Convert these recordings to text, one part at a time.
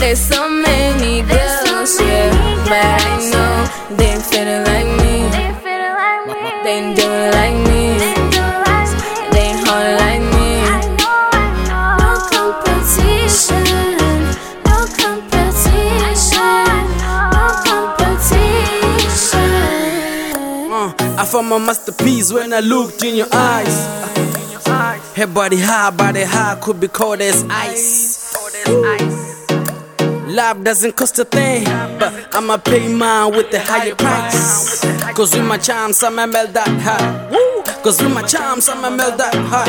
There's so many girls, yeah, but I know they ain't feeling like me. They ain't doing like me. They ain't hard like me. No competition, no competition, no competition. I found my masterpiece when I looked in your eyes. Her body high, could be cold as ice. Love doesn't cost a thing, but I'ma pay mine with the higher price. Cause with my charms, I'ma melt that heart. Cause with my charms, I'ma melt that heart.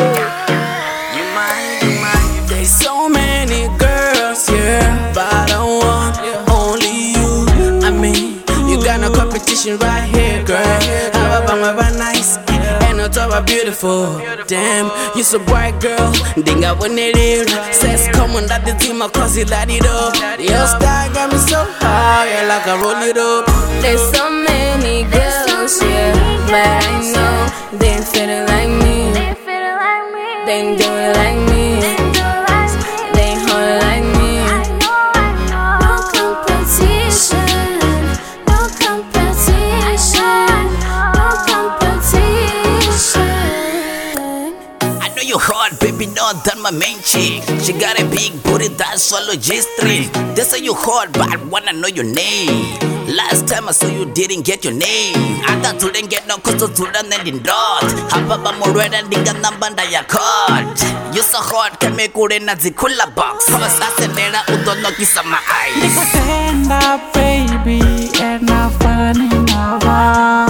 There's so many girls, yeah, but I don't want only you. I mean, you got no competition right here, girl. How about nice? And I'm beautiful. Damn, you so bright, girl. Dinga when it is. Says come on that the team, cause you light it up. Your style got me so high, like I roll it up. There's so many girls, yeah, but I know they ain't feeling like me. They ain't doing like me. They ain't hard like me. No competition, no competition, no competition. I know you hot, baby, not that my main chick. She got a big booty, that's all logistics. They say you hot, but I wanna know your name. Last time I saw you didn't get your name. I thought you didn't get no cause to run and in dot. Hapa more red and dinga nambanda ya caught. You so hot, can make good in a zikula box. Cause I said that I don't know kiss my eyes. Stand up, baby, and I'm funny now.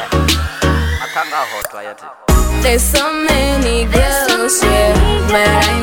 There's so many girls, yeah, but I